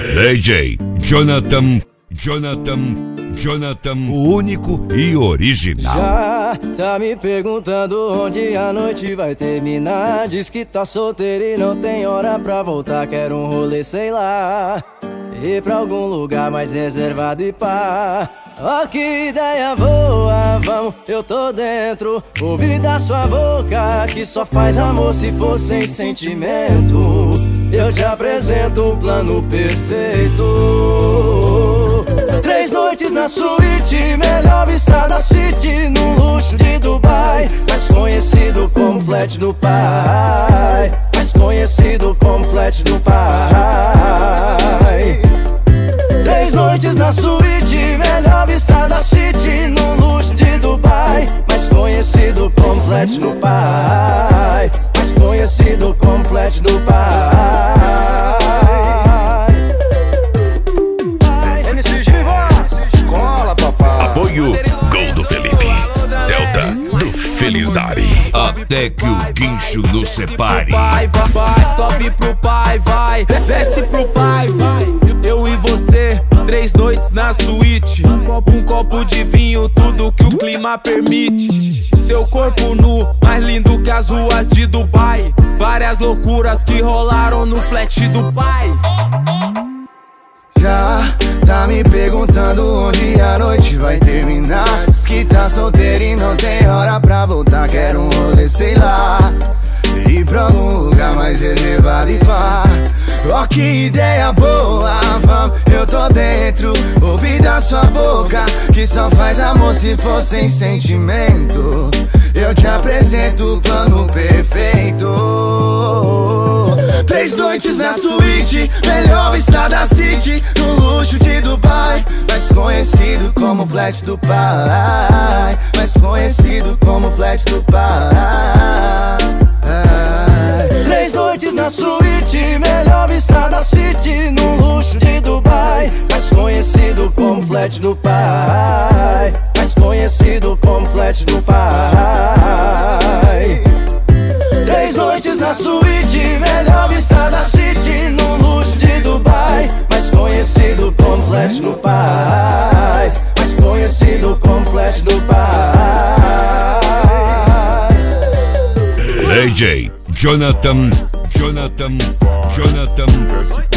DJ Jonathan, o único e original. Já tá me perguntando onde a noite vai terminar. Diz que tá solteiro e não tem hora pra voltar. Quero um rolê, sei lá, ir pra algum lugar mais reservado e pá. Ó, que ideia boa, vamos, eu tô dentro. Ouvi da sua boca que só faz amor se for sem sentimento. Eu te apresento um plano perfeito. 3 noites na suíte, melhor vista da city, no luxo de Dubai, mais conhecido como flat do pai, mais conhecido como flat do pai. 3 noites na suíte, melhor vista da city, no luxo de Dubai, mais conhecido como flat do pai, mais conhecido como flat do pai. Apoio Gol do Felipe, Celta do Felizari. Até que o guincho nos separe. Vai, sobe pro pai, vai, desce pro pai, vai. Eu e você, 3 noites na suíte, um copo de vinho, tudo que o clima permite. Seu corpo nu, mais lindo que as ruas de Dubai. Várias loucuras que rolaram no flat do pai. Já tá me perguntando onde a noite vai terminar. Diz que tá solteiro e não tem hora pra voltar. Quero um rolê, sei lá, ir pra algum lugar mais reservado e pá. Ó, que ideia boa, vamos, eu tô dentro. Ouvi da sua boca que só faz amor se for sem sentimento. Eu te apresento o plano perfeito. 3 noites na suíte, melhor vista da city, no luxo de Dubai, mais conhecido como flat do pai, mais conhecido como flat do pai. 3 noites na suíte, melhor vista da city, no luxo de Dubai, mais conhecido como flat do pai, mais conhecido como flat do pai. 3 noites na suíte, melhor vista da city, no luxo de Dubai, mais conhecido como flat do pai, mais conhecido como flat do pai. DJ Jonathan.